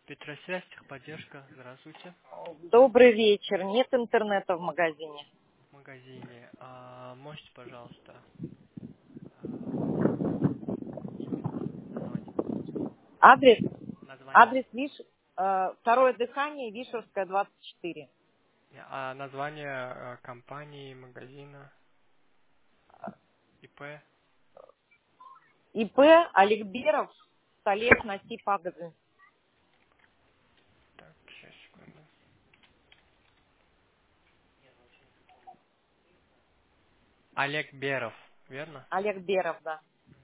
Петросвязь, техподдержка. Здравствуйте. Добрый вечер. Нет интернета в магазине. В магазине. Можете, пожалуйста, название? Адрес? Название. Адрес Второе дыхание, Вишерская, 24. Название компании, магазина, ИП. ИП Аликберов, Столет, Насип Агазы. Так, сейчас, секунду. Олег Беров, верно? Аликберов, да.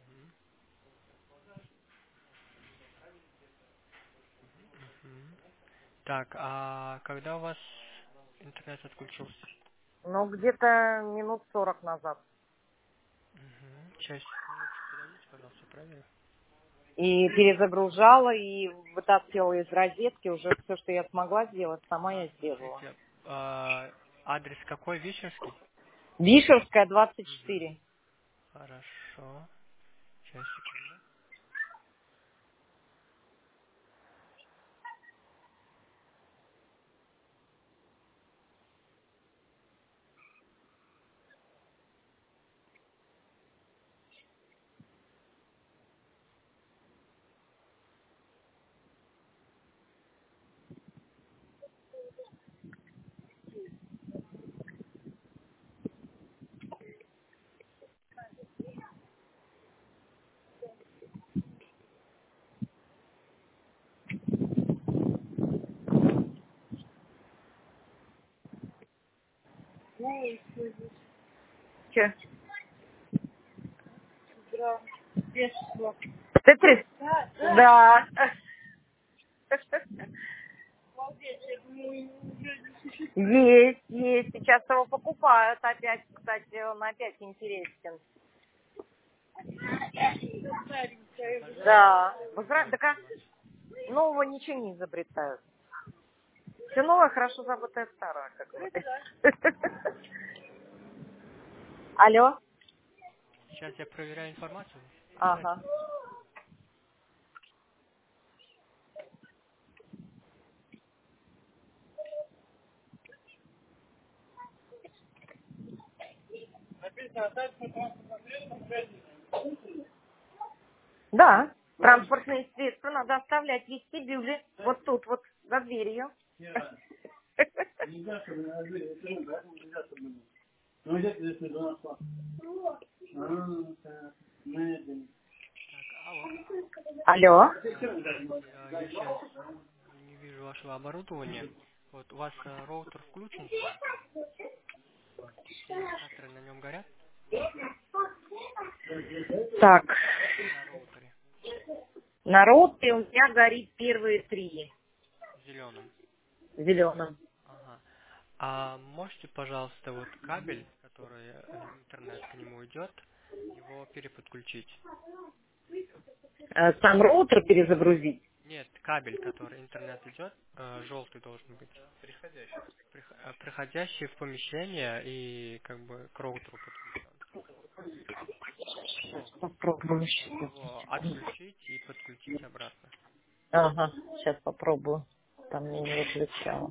Мгм. Так, а когда у вас интернет отключился? Ну, где-то минут 40 назад. Сейчас, минуточку, подождите, пожалуйста, проверю. И перезагружала, и вытаскивала из розетки. Уже все, что я смогла сделать, сама я сделала. Смотрите, адрес какой, Вишерский? Вишерская, 24. Хорошо. Сейчас, секунду. Че? Тетрис? Да. Есть. Сейчас его покупают опять, кстати, он опять интересен. Да. Так, нового ничего не изобретают. Все новое, хорошо забытое старое, как говорится. Алло? Сейчас я проверяю информацию. Подождите. Ага. Да. Транспортные средства надо оставлять в вестибюле. Вот тут, вот, за дверью. Так, алло. Алло? Здравствуйте. Я сейчас не вижу вашего оборудования. Вот у вас роутер включен, все индикаторы на нем горят Так. на роутере На роутере у меня горит первые 3 зеленым. зеленым. Ага. А можете, пожалуйста, вот кабель, который интернет к нему идет, его переподключить? Сам роутер перезагрузить. Нет, кабель, который интернет идет, желтый должен быть. Проходящий в помещение и как бы к роутеру подключен. Попробую Его сейчас. отключить и подключить обратно. Ага, сейчас попробую. Там мне не выключало.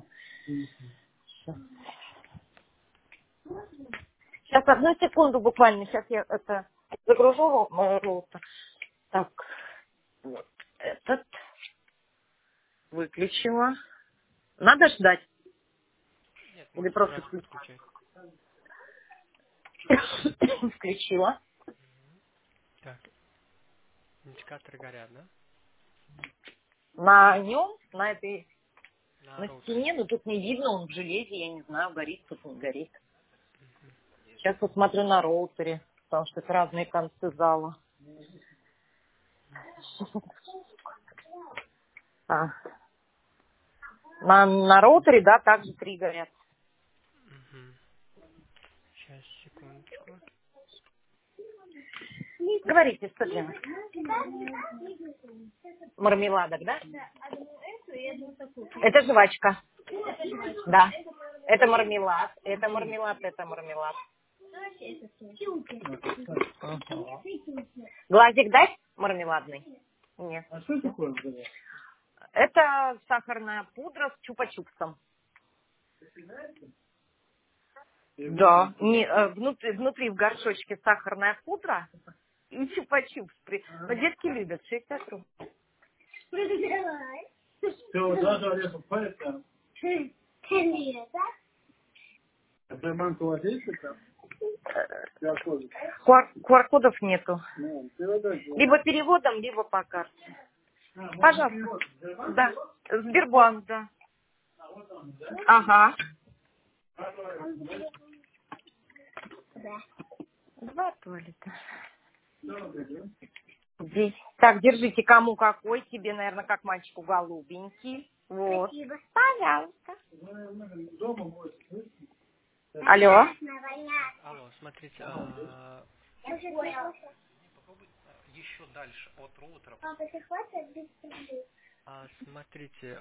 Сейчас, одну секунду буквально. Сейчас я это загружу роутер. Так, вот этот выключила. Надо ждать? Нет, Или можете просто сразу подключать. включила? Так, индикаторы горят, да? На нем, На на роутере. стене, но тут не видно, он в железе, я не знаю, горит, тут не горит. Сейчас посмотрю на роутере, потому что это разные концы зала. А, на роутере, да, также 3 горят. Сейчас, секундочку. Говорите, что делать? Мармеладок, да? Это жвачка. Да. Это мармелад, это мармелад, это мармелад. Мгм. Глазик дать мармеладный? Нет. Это сахарная пудра с чупа-чупсом. Да, внутри в горшочке сахарная пудра и чупа-чупс. Но детки любят, 60 рублей. QR-кодов нету. Либо переводом, либо по карте. Пожалуйста. Да. Сбербанк, да. Ага. Два туалета. Здесь. Так, держите, кому какой. Тебе, наверное, как мальчику голубенький. Вот. Спасибо. Пожалуйста. Алло. Алло, смотрите, попробуй еще дальше от роутера. Смотрите,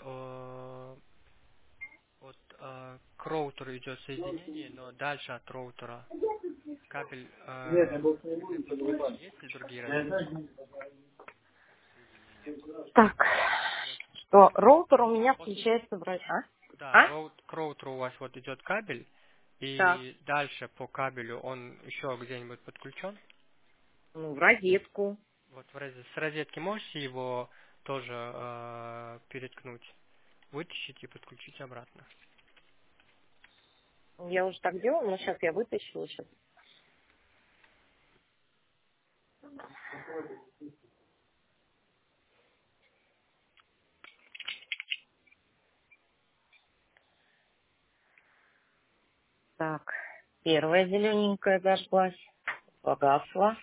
вот к роутеру идет соединение, но дальше от роутера кабель где подключен. Есть ли другие розетки соединения? Так, Вот, что роутер у меня включается в да, А? к роутеру у вас вот идет кабель, Так. и дальше по кабелю он еще где-нибудь подключен. Ну, в розетку. Вот с розетки можете его тоже переткнуть, вытащить и подключить обратно. Я уже так делала, но сейчас я вытащила. Сейчас. Так, первая зелененькая зажглась. Погасла.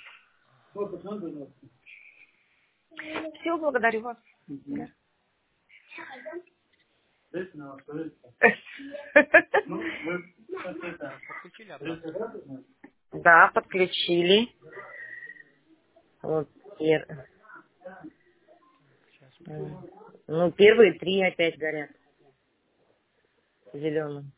Все, благодарю вас. Да. Подключили обратно? Да, подключили. Вот, Сейчас посмотрим. ну, первые 3 опять горят зеленым.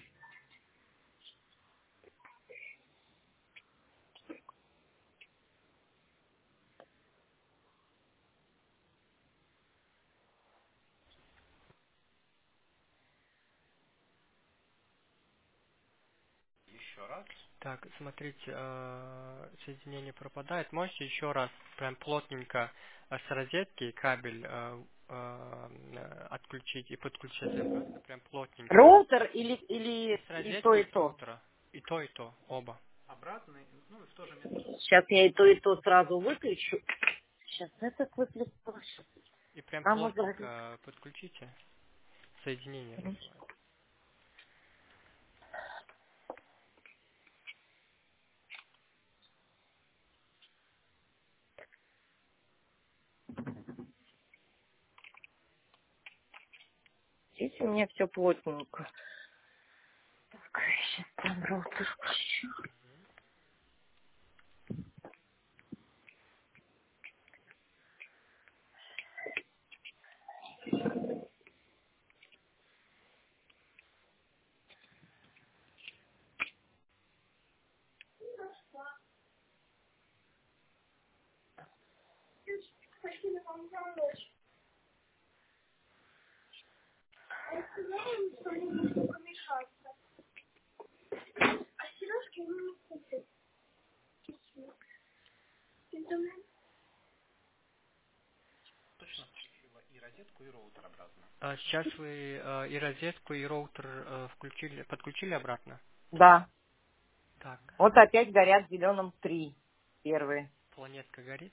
Еще раз. Так, смотрите, соединение пропадает. Можете еще раз прям плотненько с розетки кабель отключить и подключить обратно, прям плотненько. Роутер И с или то, розетки, и и с то? роутера. И то, оба. Обратно, ну и в то же место. Сейчас я и то сразу выключу. Сейчас этот выключу. И прям Там убрать. плотненько подключите. Соединение называется. Здесь у меня все плотненько. Так, сейчас там роутер включу. Точно включила и розетку, и роутер обратно. Сейчас вы и розетку, и роутер подключили обратно? Да. Так, Вот опять горят зеленым 3 первые. планетка горит.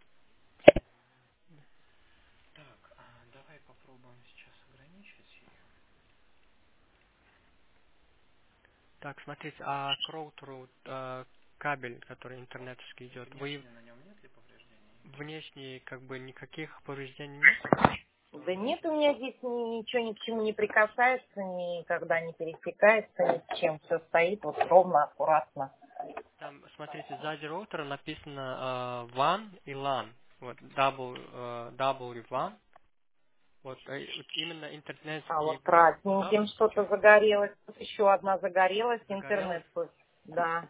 Так, давай попробуем сейчас ограничить ее. Так, смотрите, а к роутеру кабель, который интернетовский идет, внешне на нем нет ли повреждений? Внешне как бы никаких повреждений нет? Да нет, у меня здесь ничего ни к чему не прикасается, никогда не пересекается, ни с чем. Все стоит вот ровно, аккуратно. Там, смотрите, сзади роутера написано WAN и LAN. Вот, W1. Вот, вот именно А интернетский вот баб красненьким что-то загорелось. Тут еще одна загорелась, загорелась. интернет. Да,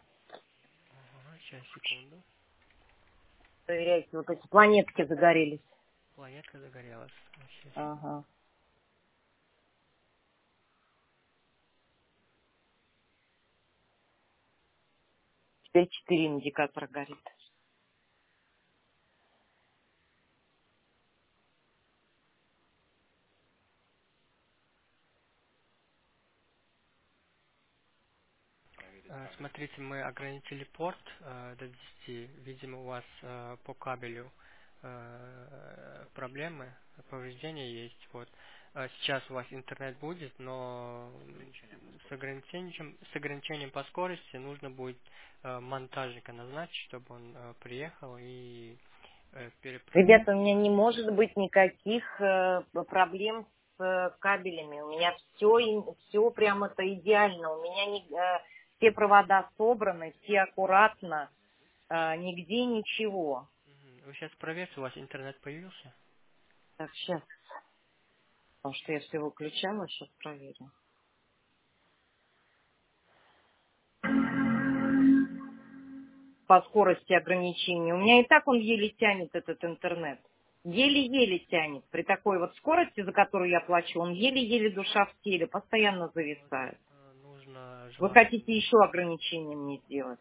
Ага, сейчас, секунду. проверяйте, вот эти планетки загорелись. Планетка загорелась. Вообще. Ага. Теперь 4 индикатора горит. Смотрите, мы ограничили порт до 10. Видимо, у вас по кабелю проблемы, повреждения есть. Вот. Сейчас у вас интернет будет, но с ограничением по скорости нужно будет монтажника назначить, чтобы он приехал и перепровел. Ребята, у меня не может быть никаких проблем с кабелями. У меня все прям это идеально. У меня все провода собраны, все аккуратно, нигде ничего. Вы сейчас проверьте, у вас интернет появился? Так, сейчас, потому что я все выключала, сейчас проверю. По скорости ограничения. У меня и так он еле тянет, этот интернет. Еле-еле тянет. При такой вот скорости, за которую я плачу, он еле-еле душа в теле, постоянно зависает. Нужно Вы желательно. хотите еще ограничения мне сделать?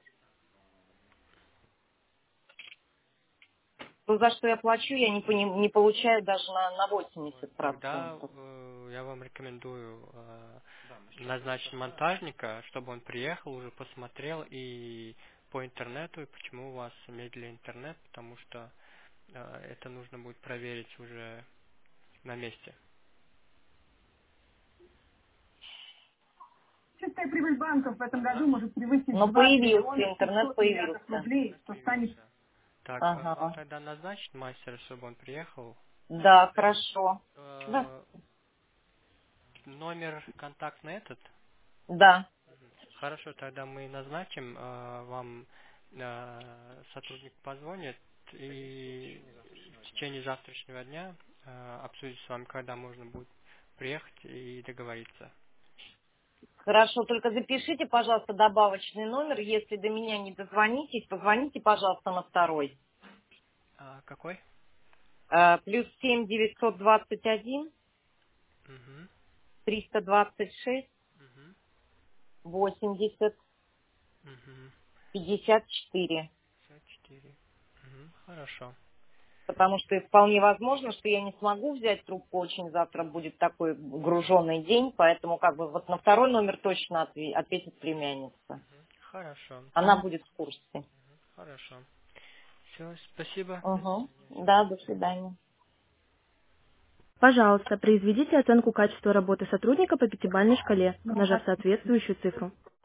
То, за что я плачу, я не получаю даже на Тогда 80%. я вам рекомендую назначить монтажника, чтобы он приехал, уже посмотрел и по интернету, и почему у вас медленный интернет, потому что это нужно будет проверить уже на месте. Чистая прибыль банков в этом году может превысить Но 2 появился, триллиона интернет 500 миллиардов появился. рублей, что станет... Так, вам Ага. тогда назначить мастера, чтобы он приехал. Да, хорошо. Да. Э, Номер контактный этот? Да. Хорошо, тогда мы назначим, вам сотрудник позвонит и в течение завтрашнего дня обсудить с вами, когда можно будет приехать и договориться. Хорошо, только запишите, пожалуйста, добавочный номер. Если до меня не дозвонитесь, позвоните, пожалуйста, на второй. Какой? Плюс 7 921 Угу, 326 угу, 80 угу. 54. 54. Угу, хорошо. Потому что вполне возможно, что я не смогу взять трубку, очень завтра будет такой груженный день, поэтому как бы вот на второй номер точно ответит племянница. Хорошо. Она будет в курсе. Хорошо. Все, спасибо. До Угу. свидания. Да, до свидания. Пожалуйста, произведите оценку качества работы сотрудника по пятибалльной шкале, нажав соответствующую цифру.